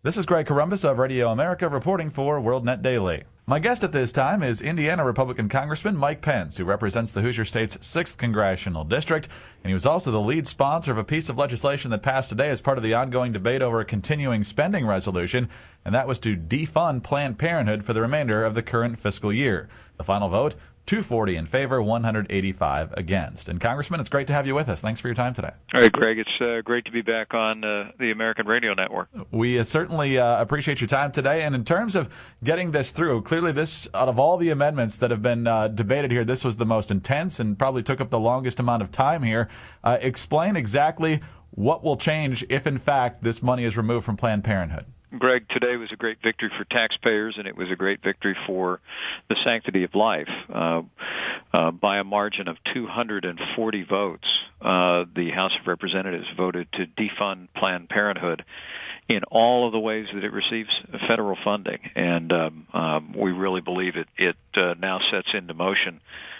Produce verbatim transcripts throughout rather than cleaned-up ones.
This is Greg Columbus of Radio America reporting for WorldNet Daily. My guest at this time is Indiana Republican Congressman Mike Pence, who represents the Hoosier State's sixth Congressional District, and he was also the lead sponsor of a piece of legislation that passed today as part of the ongoing debate over a continuing spending resolution, and that was to defund Planned Parenthood for the remainder of the current fiscal year. The final vote, two hundred forty in favor, one hundred eighty-five against. And Congressman, it's great to have you with us. Thanks for your time today. All right, Greg, it's uh, great to be back on uh, the American Radio Network. We uh, certainly uh, appreciate your time today. And in terms of getting this through, clearly this, out of all the amendments that have been uh, debated here, this was the most intense and probably took up the longest amount of time here. Uh, explain exactly what will change if, in fact, this money is removed from Planned Parenthood. Greg, today was a great victory for taxpayers, and it was a great victory for the sanctity of life. Uh, uh, by a margin of two hundred forty votes, uh, the House of Representatives voted to defund Planned Parenthood in all of the ways that it receives federal funding. And um, um, we really believe it, it uh, now sets into motion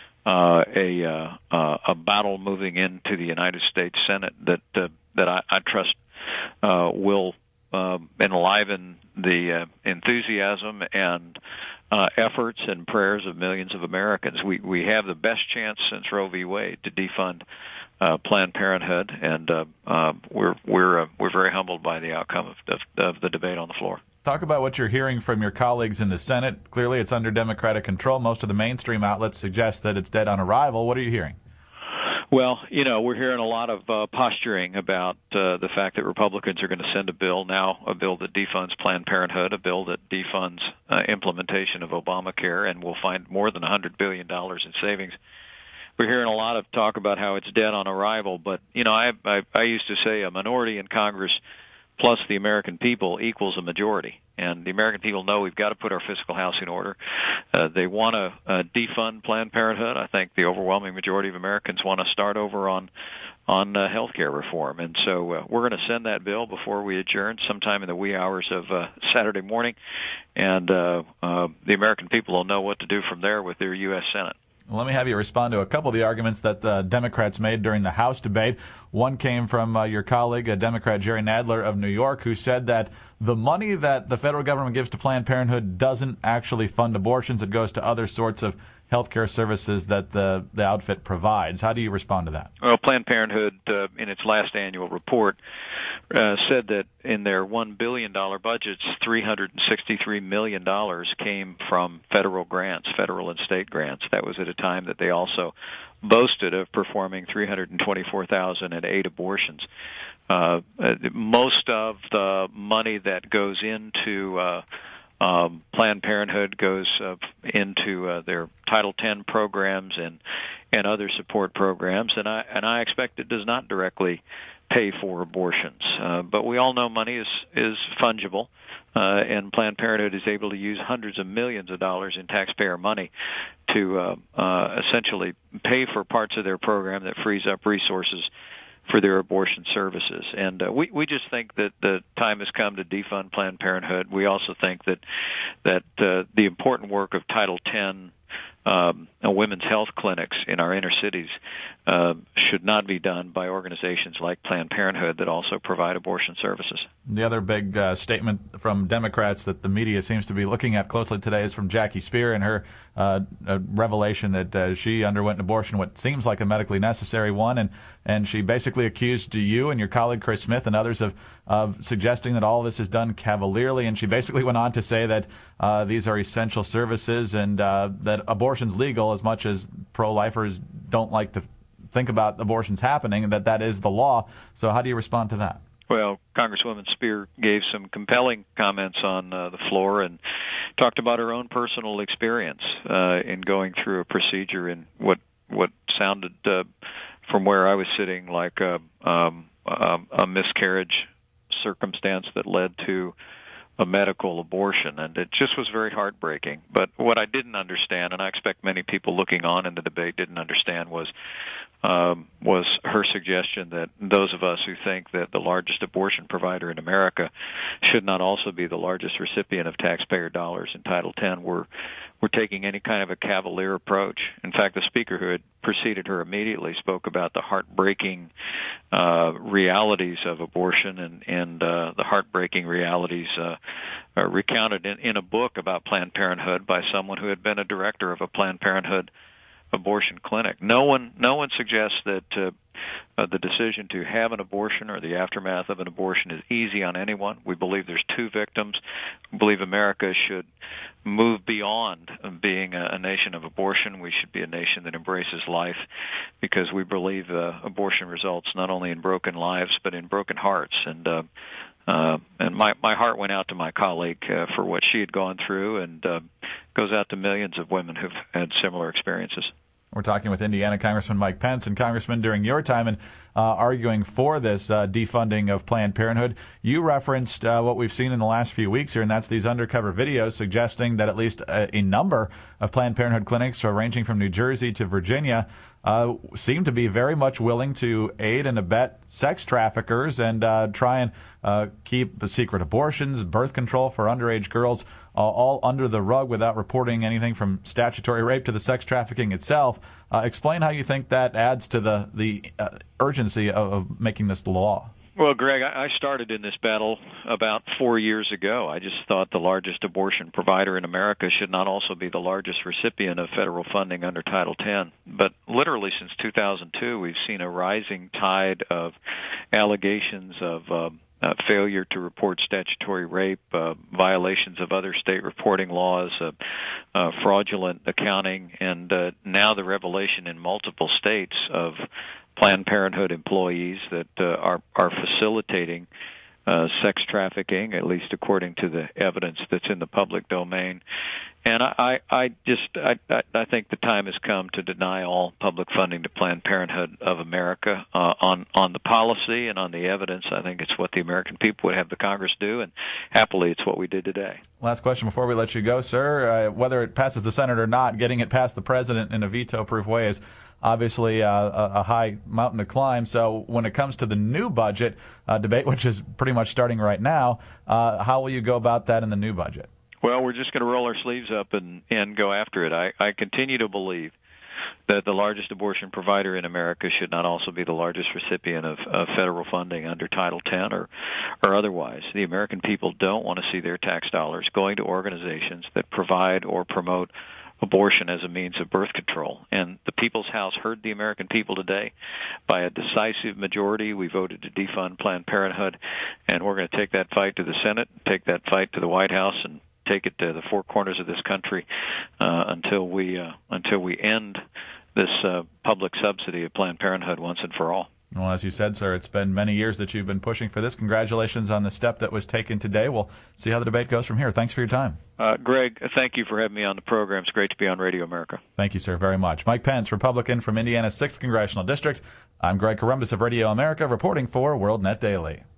uh, a, uh, uh, a battle moving into the United States Senate that, uh, that I, I trust uh, will Uh, enliven the uh, enthusiasm and uh, efforts and prayers of millions of Americans. We we have the best chance since Roe v. Wade to defund uh, Planned Parenthood, and uh, uh, we're we're uh, we're very humbled by the outcome of, of, of the debate on the floor. Talk about what you're hearing from your colleagues in the Senate. Clearly, it's under Democratic control. Most of the mainstream outlets suggest that it's dead on arrival. What are you hearing? Well, you know, we're hearing a lot of uh, posturing about uh, the fact that Republicans are going to send a bill now, a bill that defunds Planned Parenthood, a bill that defunds uh, implementation of Obamacare, and will find more than one hundred billion dollars in savings. We're hearing a lot of talk about how it's dead on arrival, but, you know, I, I, I used to say a minority in Congress plus the American people equals a majority. And the American people know we've got to put our fiscal house in order. Uh, they want to uh, defund Planned Parenthood. I think the overwhelming majority of Americans want to start over on on uh, health care reform. And so uh, we're going to send that bill before we adjourn sometime in the wee hours of uh, Saturday morning. And uh, uh, the American people will know what to do from there with their U S Senate. Let me have you respond to a couple of the arguments that the Democrats made during the House debate. One came from uh, your colleague, uh, Democrat Jerry Nadler of New York, who said that the money that the federal government gives to Planned Parenthood doesn't actually fund abortions. It goes to other sorts of health care services that the, the outfit provides. How do you respond to that? Well, Planned Parenthood, uh, in its last annual report, uh, said that in their one billion dollars budgets, three hundred sixty-three million dollars came from federal grants, federal and state grants. That was at a time that they also boasted of performing three hundred twenty-four thousand eight abortions. Uh, most of the money that goes into uh, um, Planned Parenthood goes uh, into uh, their Title ten programs and and other support programs, and I and I expect it does not directly pay for abortions. Uh, but we all know money is is fungible, uh, and Planned Parenthood is able to use hundreds of millions of dollars in taxpayer money to uh, uh, essentially pay for parts of their program that frees up resources for their abortion services. And uh, we, we just think that the time has come to defund Planned Parenthood. We also think that that uh, the important work of Title ten um, women's health clinics in our inner cities uh, should not be done by organizations like Planned Parenthood that also provide abortion services. The other big uh, statement from Democrats that the media seems to be looking at closely today is from Jackie Speer and her uh, revelation that uh, she underwent an abortion, what seems like a medically necessary one, and, and she basically accused you and your colleague Chris Smith and others of, of suggesting that all of this is done cavalierly, and she basically went on to say that uh, these are essential services and uh, that abortion's legal as much as pro-lifers don't like to think about abortions happening, and that that is the law. So how do you respond to that? Well, Congresswoman Speer gave some compelling comments on uh, the floor and talked about her own personal experience uh, in going through a procedure in what what sounded, uh, from where I was sitting, like a, um, um, a miscarriage circumstance that led to a medical abortion, and it just was very heartbreaking. But what I didn't understand, and I expect many people looking on in the debate didn't understand, was um, was her suggestion that those of us who think that the largest abortion provider in America should not also be the largest recipient of taxpayer dollars in Title ten were were taking any kind of a cavalier approach. In fact, the speaker who had preceded her immediately spoke about the heartbreaking uh, realities of abortion and, and uh, the heartbreaking realities uh, uh, recounted in, in a book about Planned Parenthood by someone who had been a director of a Planned Parenthood abortion clinic. No one, no one suggests that uh, uh, the decision to have an abortion or the aftermath of an abortion is easy on anyone. We believe there's two victims. We believe America should move beyond being a, a nation of abortion. We should be a nation that embraces life, because we believe uh, abortion results not only in broken lives but in broken hearts. And uh, uh, and my my heart went out to my colleague uh, for what she had gone through, and uh, goes out to millions of women who've had similar experiences. We're talking with Indiana Congressman Mike Pence. And Congressman, during your time in uh, arguing for this uh, defunding of Planned Parenthood, you referenced uh, what we've seen in the last few weeks here, and that's these undercover videos suggesting that at least a, a number of Planned Parenthood clinics, ranging from New Jersey to Virginia, uh, seem to be very much willing to aid and abet sex traffickers and uh, try and uh, keep secret abortions, birth control for underage girls, uh, all under the rug without reporting anything from statutory rape to the sex trafficking itself. Uh, explain how you think that adds to the, the uh, urgency of, of making this law. Well, Greg, I started in this battle about four years ago. I just thought the largest abortion provider in America should not also be the largest recipient of federal funding under Title ten. But literally since two thousand two, we've seen a rising tide of allegations of uh, uh, failure to report statutory rape, uh, violations of other state reporting laws, uh, uh, fraudulent accounting, and uh, now the revelation in multiple states of Planned Parenthood employees that uh, are are facilitating uh, sex trafficking, at least according to the evidence that's in the public domain. And I, I, I just I, I think the time has come to deny all public funding to Planned Parenthood of America uh, on on the policy and on the evidence. I think it's what the American people would have the Congress do, and happily, it's what we did today. Last question before we let you go, sir. Uh, whether it passes the Senate or not, getting it past the president in a veto-proof way is obviously uh, a, a high mountain to climb. So when it comes to the new budget uh, debate, which is pretty much starting right now, uh, how will you go about that in the new budget? Well, we're just going to roll our sleeves up and, and go after it. I, I continue to believe that the largest abortion provider in America should not also be the largest recipient of, of federal funding under Title ten or, or otherwise. The American people don't want to see their tax dollars going to organizations that provide or promote abortion as a means of birth control. And the People's House heard the American people today. By a decisive majority, we voted to defund Planned Parenthood, and we're going to take that fight to the Senate, take that fight to the White House, and take it to the four corners of this country uh, until we uh, until we end this uh, public subsidy of Planned Parenthood once and for all. Well, as you said, sir, it's been many years that you've been pushing for this. Congratulations on the step that was taken today. We'll see how the debate goes from here. Thanks for your time. Uh, Greg, thank you for having me on the program. It's great to be on Radio America. Thank you, sir, very much. Mike Pence, Republican from Indiana's sixth Congressional District. I'm Greg Corombos of Radio America, reporting for WorldNet Daily.